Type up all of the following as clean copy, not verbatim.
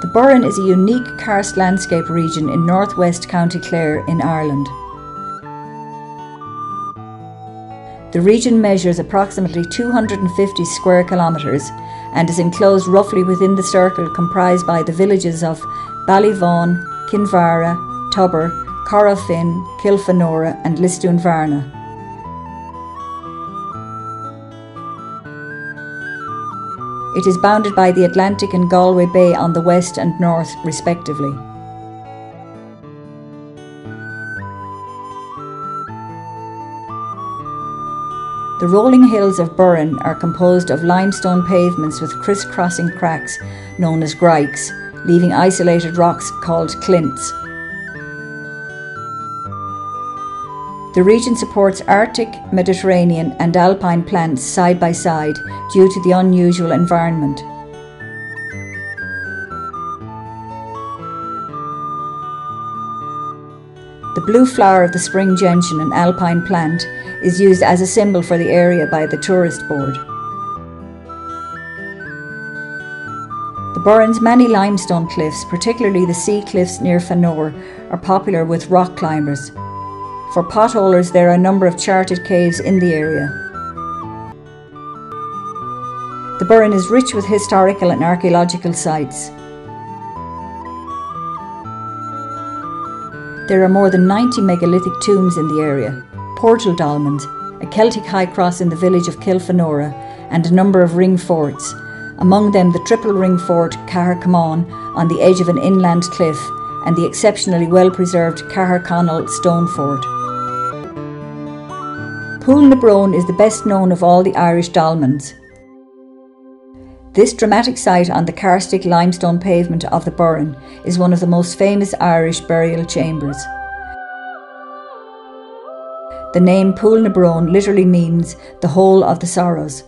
The Burren is a unique karst landscape region in northwest County Clare in Ireland. The region measures approximately 250 square kilometres and is enclosed roughly within the circle comprised by the villages of Ballyvaughan, Kinvara, Tubber, Corralfin, Kilfenora and Lisdoonvarna. It is bounded by the Atlantic and Galway Bay on the west and north, respectively. The rolling hills of Burren are composed of limestone pavements with criss-crossing cracks known as grikes, leaving isolated rocks called clints. The region supports Arctic, Mediterranean and alpine plants side by side due to the unusual environment. The blue flower of the spring gentian, an alpine plant, is used as a symbol for the area by the tourist board. The Burren's many limestone cliffs, particularly the sea cliffs near Fanore, are popular with rock climbers. For potholers, there are a number of charted caves in the area. The Burren is rich with historical and archaeological sites. There are more than 90 megalithic tombs in the area, portal dolmens, a Celtic high cross in the village of Kilfenora, and a number of ring forts, among them the triple ring fort Cahercamon on the edge of an inland cliff and the exceptionally well-preserved Caherconnell stone fort. Poulnabrone is the best known of all the Irish dolmens. This dramatic site on the karstic limestone pavement of the Burren is one of the most famous Irish burial chambers. The name Poulnabrone literally means the hole of the sorrows.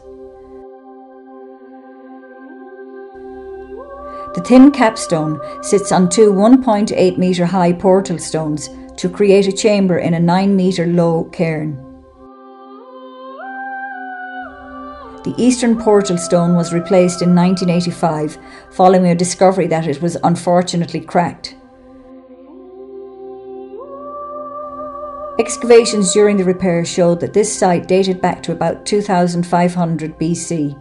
The thin capstone sits on two 1.8 metre high portal stones to create a chamber in a 9 metre low cairn. The eastern portal stone was replaced in 1985 following a discovery that it was unfortunately cracked. Excavations during the repair showed that this site dated back to about 2500 BC.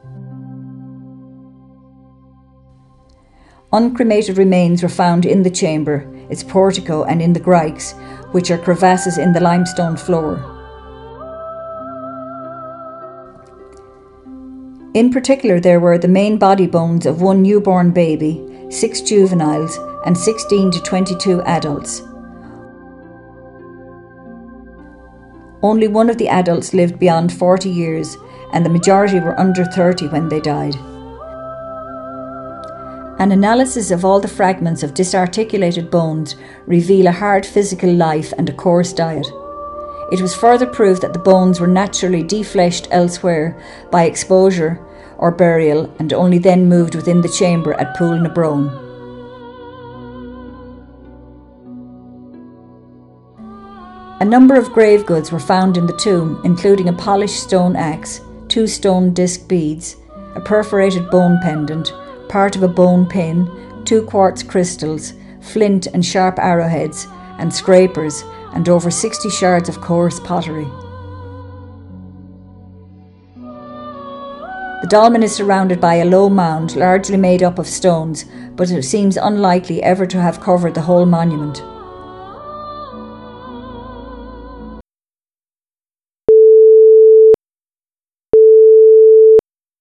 Uncremated remains were found in the chamber, its portico and in the grikes, which are crevasses in the limestone floor. In particular, there were the main body bones of one newborn baby, 6 juveniles and 16 to 22 adults. Only one of the adults lived beyond 40 years and the majority were under 30 when they died. An analysis of all the fragments of disarticulated bones reveal a hard physical life and a coarse diet. It was further proved that the bones were naturally defleshed elsewhere by exposure or burial and only then moved within the chamber at Poulnabrone. A number of grave goods were found in the tomb, including a polished stone axe, 2 stone disc beads, a perforated bone pendant, part of a bone pin, 2 quartz crystals, flint and sharp arrowheads, and scrapers, and over 60 shards of coarse pottery. The dolmen is surrounded by a low mound largely made up of stones, but it seems unlikely ever to have covered the whole monument.